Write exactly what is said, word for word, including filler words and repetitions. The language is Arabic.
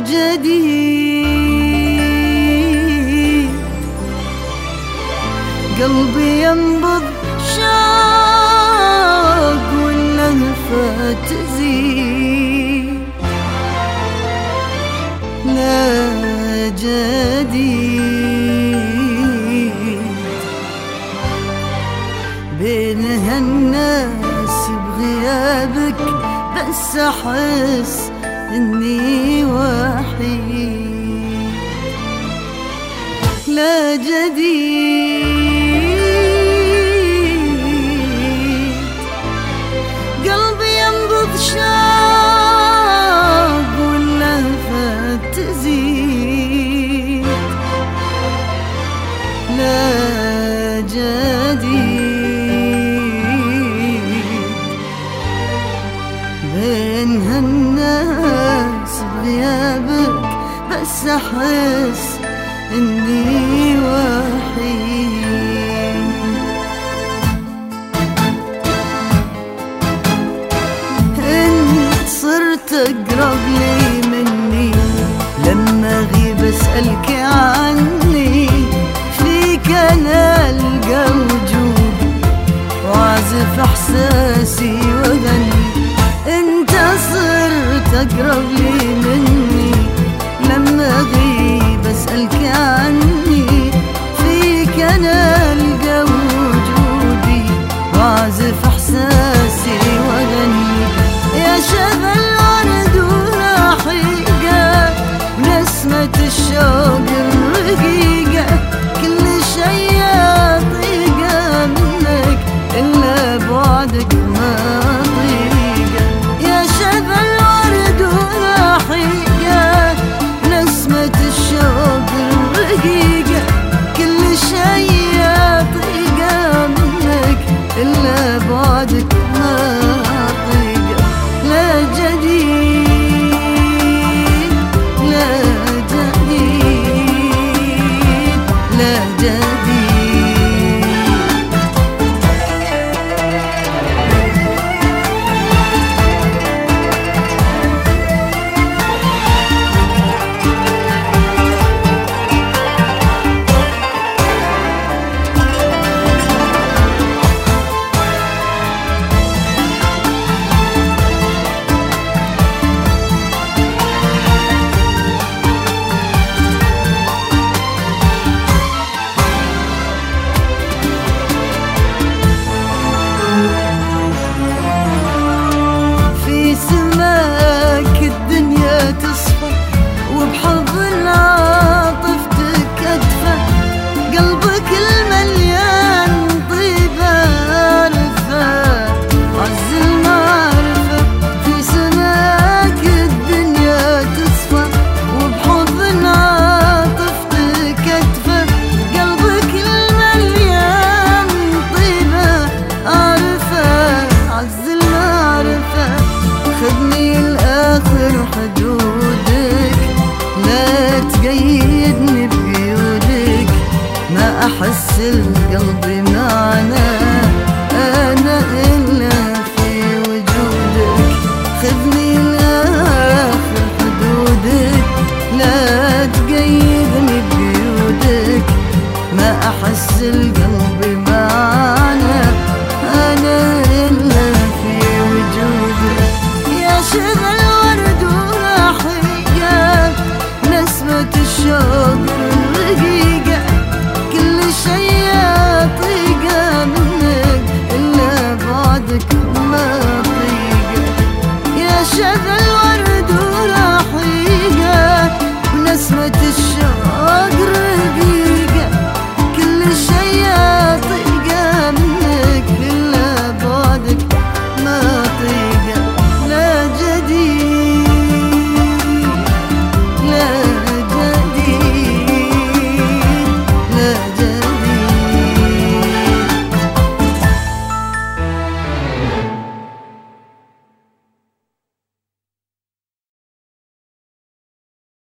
جديد قلبي ينبض شوق واللهفة تزيد لا جديد بين هالناس بغيابك بس أحس إني وحيد لا جديد قلبي ينبض شوق واللهفة تزيد لا جديد بين هالناس بغيابك بس أحس إني وحيد انت صرت أقرب لي مني لما أغيب أسألك عني فيك أنا ألقى وجودي وأعزف إحساسي وأغني انت صرت أقرب لي مني لما أغيب أسألك عني فيك أنا ألقى وجودي وأعزف إحساسي وأغني يا شذا الورد ورحيقة ونسمة الشوق الرقيقة كل شي يطيقة منك إلا بعدك ما طيقة يا شذا الورد ورحيقة نسمة الشوق الرقيقة كل شي يطيقة منك إلا بعدك ما طيقة لا جديد لا جديد لا جديد سماك الدنيا تصفى وبحضن عاطفتك أدفى قلبك المليان طيبة عرفة عز المعرفة في سماك الدنيا تصفى وبحضن عاطفتك أدفى قلبك المليان طيبة عرفة عز المعرفة خذني لآخر حدودك لا تقيدني بقيودك ما أحس القلب معنى